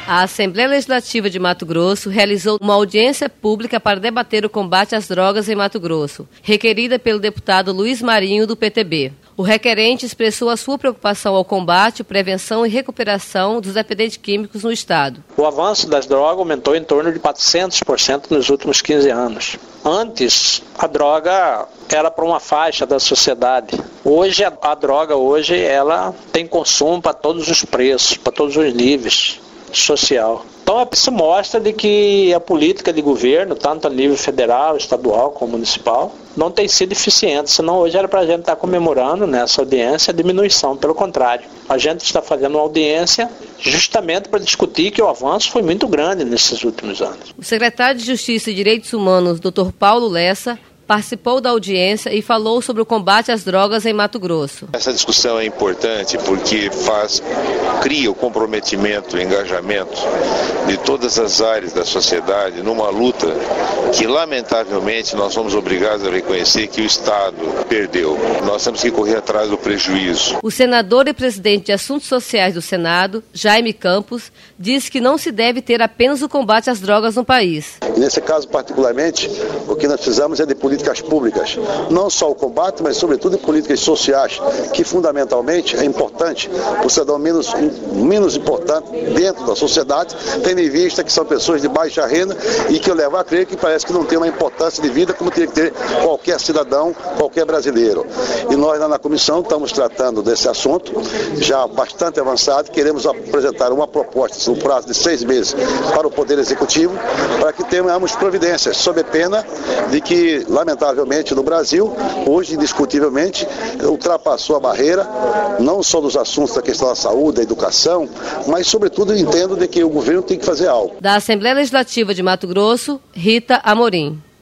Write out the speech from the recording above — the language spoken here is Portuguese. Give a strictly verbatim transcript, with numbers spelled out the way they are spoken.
A Assembleia Legislativa de Mato Grosso realizou uma audiência pública para debater o combate às drogas em Mato Grosso, requerida pelo deputado Luiz Marinho, do P T B. O requerente expressou a sua preocupação ao combate, prevenção e recuperação dos dependentes químicos no estado. O avanço das drogas aumentou em torno de quatrocentos por cento nos últimos quinze anos. Antes, a droga era para uma faixa da sociedade. Hoje, a, a droga hoje, ela tem consumo para todos os preços, para todos os níveis social. Então, isso mostra de que a política de governo, tanto a nível federal, estadual como municipal, não tem sido eficiente, senão hoje era para a gente estar comemorando nessa audiência a diminuição. Pelo contrário, a gente está fazendo uma audiência justamente para discutir que o avanço foi muito grande nesses últimos anos. O secretário de Justiça e Direitos Humanos, doutor Paulo Lessa, participou da audiência e falou sobre o combate às drogas em Mato Grosso. Essa discussão é importante porque faz, cria o comprometimento, o engajamento de todas as áreas da sociedade numa luta que, lamentavelmente, nós somos obrigados a reconhecer que o Estado perdeu. Nós temos que correr atrás do prejuízo. O senador e presidente de Assuntos Sociais do Senado, Jaime Campos, disse que não se deve ter apenas o combate às drogas no país. E nesse caso, particularmente, o que nós precisamos é de políticas públicas, não só o combate, mas sobretudo políticas sociais, que fundamentalmente é importante por cidadão menos, menos importante dentro da sociedade, tendo em vista que são pessoas de baixa renda e que eu levo a crer que parece que não tem uma importância de vida como teria que ter qualquer cidadão, qualquer brasileiro. E nós lá na comissão estamos tratando desse assunto já bastante avançado, queremos apresentar uma proposta no prazo de seis meses para o Poder Executivo, para que tenhamos providências, sob pena de que, lamentavelmente, no Brasil, hoje, indiscutivelmente, ultrapassou a barreira, não só dos assuntos da questão da saúde, da educação, mas, sobretudo, entendo de que o governo tem que fazer algo. Da Assembleia Legislativa de Mato Grosso, Rita Amorim.